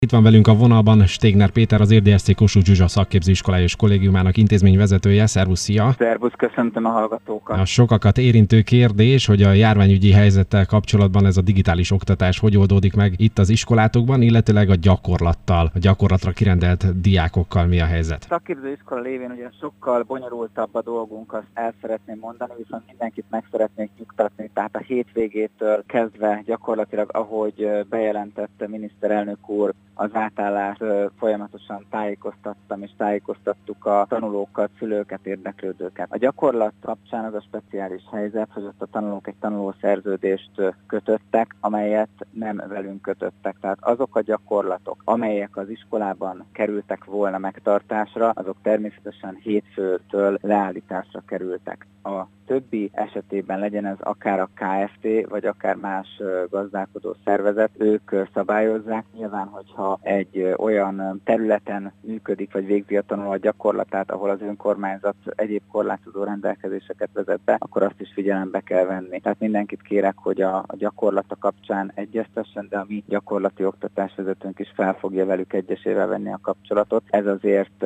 Itt van velünk a vonalban Stegner Péter, az ERDSC Kossuth Zsuzsa szakképzőiskolája és kollégiumának intézményvezetője. Szervusz, szia! Szervusz, köszöntöm a hallgatókat! A sokakat érintő kérdés, hogy a járványügyi helyzettel kapcsolatban ez a digitális oktatás hogy oldódik meg itt az iskolátokban, illetőleg a gyakorlatra kirendelt diákokkal mi a helyzet? Szakképzőiskola lévén ugye sokkal bonyolultabb a dolgunk, azt el szeretném mondani, viszont mindenkit meg szeretnék nyugtatni, tehát a hétvégétől kezdve gyakorlatilag, ahogy bejelentette miniszterelnök úr, az átállást folyamatosan tájékoztattam és tájékoztattuk a tanulókat, szülőket, érdeklődőket. A gyakorlat kapcsán az a speciális helyzet, hogy ott a tanulók egy tanulószerződést kötöttek, amelyet nem velünk kötöttek. Tehát azok a gyakorlatok, amelyek az iskolában kerültek volna megtartásra, azok természetesen hétfőtől leállításra kerültek. A többi esetében legyen ez akár a KFT, vagy akár más gazdálkodó szervezet, ők szabályozzák. Nyilván, hogyha egy olyan területen működik, vagy végzi a tanuló a gyakorlatát, ahol az önkormányzat egyéb korlátozó rendelkezéseket vezet be, akkor azt is figyelembe kell venni. Tehát mindenkit kérek, hogy a gyakorlata kapcsán egyeztessen, de a mi gyakorlati oktatásvezetőnk is fel fogja velük egyesével venni a kapcsolatot. Ez azért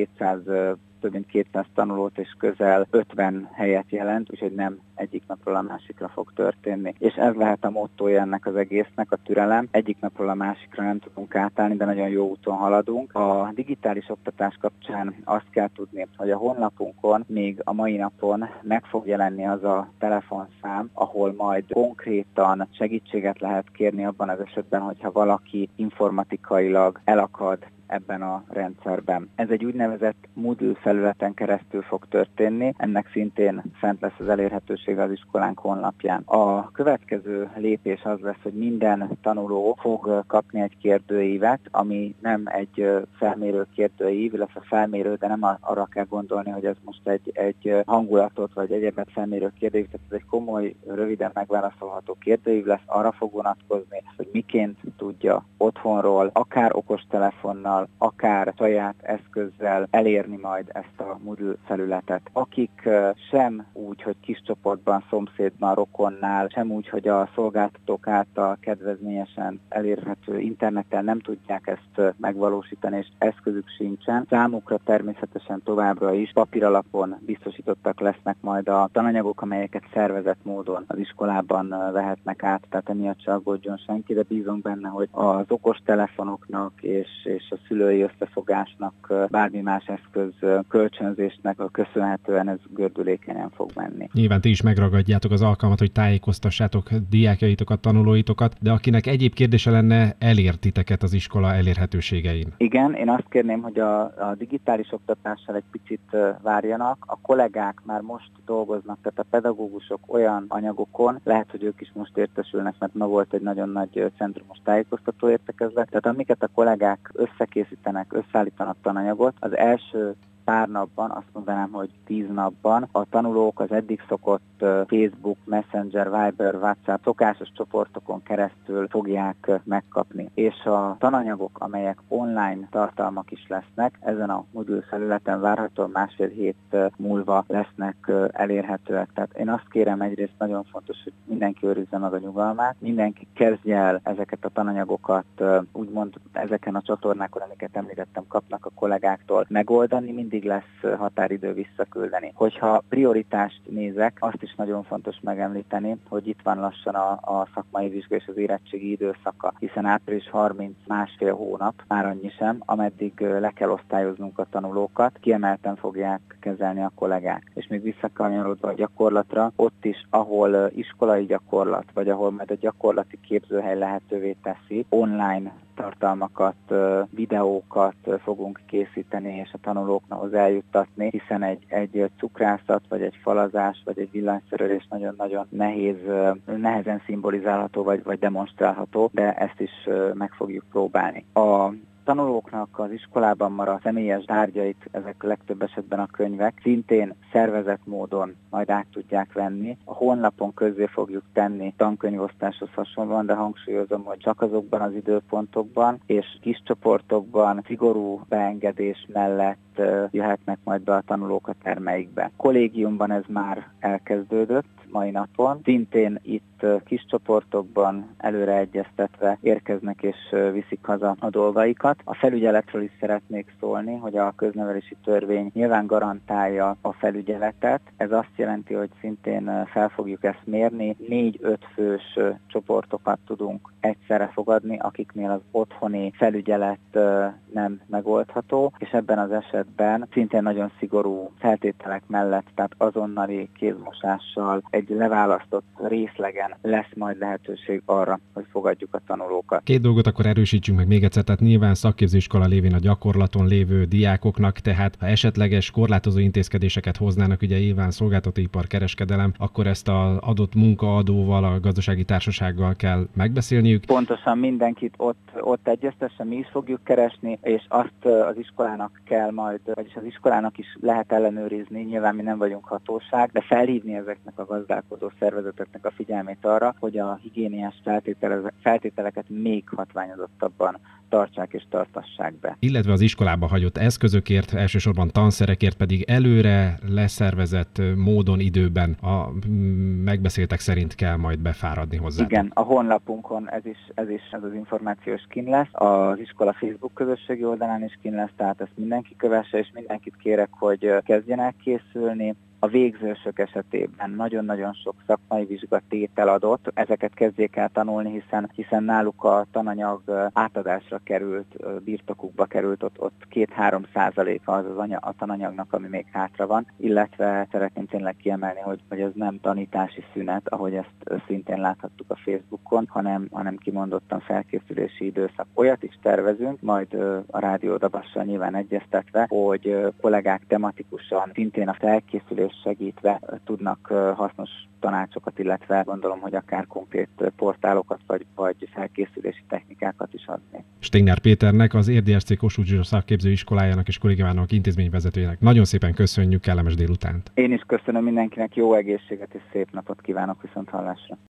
több mint 200 tanulót és közel 50 helyet jelent, úgyhogy nem egyik napról a másikra fog történni. És ez lehet a mottója ennek az egésznek, a türelem. Egyik napról a másikra nem tudunk átállni, de nagyon jó úton haladunk. A digitális oktatás kapcsán azt kell tudni, hogy a honlapunkon még a mai napon meg fog jelenni az a telefonszám, ahol majd konkrétan segítséget lehet kérni abban az esetben, hogyha valaki informatikailag elakad ebben a rendszerben. Ez egy úgynevezett Moodle felületen keresztül fog történni, ennek szintén fent lesz az elérhetősége az iskolánk honlapján. A következő lépés az lesz, hogy minden tanuló fog kapni egy kérdőívet, ami nem egy felmérő kérdőív, illetve felmérő, de nem arra kell gondolni, hogy ez most egy hangulatot vagy egyebet felmérő kérdőív, tehát ez egy komoly, röviden megválaszolható kérdőív lesz, arra fog vonatkozni, hogy miként tudja otthonról, akár okostelefonnal, akár saját eszközzel elérni majd ezt a Moodle felületet. Akik sem úgy, hogy kis csoportban, szomszédban, rokonnál, sem úgy, hogy a szolgáltatók által kedvezményesen elérhető interneten nem tudják ezt megvalósítani, és eszközük sincsen. Számukra természetesen továbbra is papíralapon biztosítottak lesznek majd a tananyagok, amelyeket szervezett módon az iskolában vehetnek át, tehát emiatt se aggódjon senki, de bízom benne, hogy az okostelefonoknak és a szülői összefogásnak, bármi más eszköz kölcsönzésnek köszönhetően ez gördülékenyen fog menni. Nyilván ti is megragadjátok az alkalmat, hogy tájékoztassátok diákjaitokat, tanulóitokat, de akinek egyéb kérdése lenne, elér titeket az iskola elérhetőségein. Igen, én azt kérném, hogy a digitális oktatással egy picit várjanak. A kollégák már most dolgoznak, tehát a pedagógusok olyan anyagokon, lehet, hogy ők is most értesülnek, mert ma volt egy nagyon nagy centrumos tájékoztató értekezlet. Tehát amiket a kollégák összekészítenek, összeállítanak tananyagot, az első pár napban, azt mondanám, hogy 10 napban a tanulók az eddig szokott Facebook, Messenger, Viber, WhatsApp szokásos csoportokon keresztül fogják megkapni. És a tananyagok, amelyek online tartalmak is lesznek, ezen a Moodle felületen várhatóan másfél hét múlva lesznek elérhetőek. Tehát én azt kérem, egyrészt nagyon fontos, hogy mindenki őrizze meg a nyugalmát, mindenki kezdje el ezeket a tananyagokat, úgymond ezeken a csatornákon, amiket említettem, kapnak a kollégáktól megoldani, mindig lesz határidő visszaküldeni. Hogyha prioritást nézek, azt is nagyon fontos megemlíteni, hogy itt van lassan a szakmai vizsga és az érettségi időszaka, hiszen április 30 másfél hónap, már annyi sem, ameddig le kell osztályoznunk a tanulókat, kiemelten fogják kezelni a kollégák. És még visszakanyarodva a gyakorlatra, ott is, ahol iskolai gyakorlat, vagy ahol majd a gyakorlati képzőhely lehetővé teszi, online tartalmakat, videókat fogunk készíteni és a tanulóknak eljuttatni, hiszen egy cukrászat, vagy egy falazás, vagy egy villanyszerelés nagyon-nagyon nehezen szimbolizálható, vagy demonstrálható, de ezt is meg fogjuk próbálni. A tanulóknak az iskolában maradt személyes tárgyait, ezek legtöbb esetben a könyvek, szintén szervezett módon majd át tudják venni. A honlapon közzé fogjuk tenni tankönyvosztáshoz hasonlóan, de hangsúlyozom, hogy csak azokban az időpontokban és kis csoportokban, szigorú beengedés mellett jöhetnek majd be a tanulók a termeikbe. Kollégiumban ez már elkezdődött mai napon. Szintén itt kis csoportokban előre egyeztetve érkeznek és viszik haza a dolgaikat. A felügyeletről is szeretnék szólni, hogy a köznevelési törvény nyilván garantálja a felügyeletet. Ez azt jelenti, hogy szintén fel fogjuk ezt mérni. 4-5 fős csoportokat tudunk egyszerre fogadni, akiknél az otthoni felügyelet nem megoldható, és ebben az esetben szintén nagyon szigorú feltételek mellett, tehát azonnali kézmosással egy leválasztott részlegen lesz majd lehetőség arra, hogy fogadjuk a tanulókat. Két dolgot akkor erősítsünk meg még egyszer, tehát nyilván szakképzőiskola lévén a gyakorlaton lévő diákoknak, tehát ha esetleges korlátozó intézkedéseket hoznának, ugye nyilván szolgáltatóipar, kereskedelem, akkor ezt az adott munkaadóval, a gazdasági társasággal kell megbeszélniük. Pontosan mindenkit ott egyeztessen, mi is fogjuk keresni, és azt az iskolának kell majd, vagyis az iskolának is lehet ellenőrizni, nyilván mi nem vagyunk hatóság, de felhívni ezeknek a gazdálkodó szervezeteknek a figyelmét arra, hogy a higiéniás feltételeket még hatványozottabban tartsák és tartassák be. Illetve az iskolába hagyott eszközökért, elsősorban tanszerekért pedig előre leszervezett módon, időben a megbeszéltek szerint kell majd befáradni hozzá. Igen, a honlapunkon ez az információs kint lesz, az iskola Facebook közösségi oldalán is kint lesz, tehát ezt mindenki kövesse, és mindenkit kérek, hogy kezdjenek készülni. A végzősök esetében nagyon-nagyon sok szakmai vizsgatétel adott, ezeket kezdjék el tanulni, hiszen náluk a tananyag átadásra került, birtokukba került, ott 2-3% az a tananyagnak, ami még hátra van, illetve szeretném tényleg kiemelni, hogy ez nem tanítási szünet, ahogy ezt szintén láthattuk a Facebookon, hanem kimondottan felkészülési időszak. Olyat is tervezünk, majd a Rádió Dabassal nyilván egyeztetve, hogy kollégák tematikusan szintén a felkészülés segítve tudnak hasznos tanácsokat, illetve gondolom, hogy akár konkrét portálokat vagy felkészülési technikákat is adni. Stegnár Péternek, az ERDSC Kossuth Zsuzsa szakképzőiskolájának és kollégiumának intézményvezetőjének nagyon szépen köszönjük, kellemes délutánt. Én is köszönöm mindenkinek, jó egészséget és szép napot kívánok, viszont hallásra.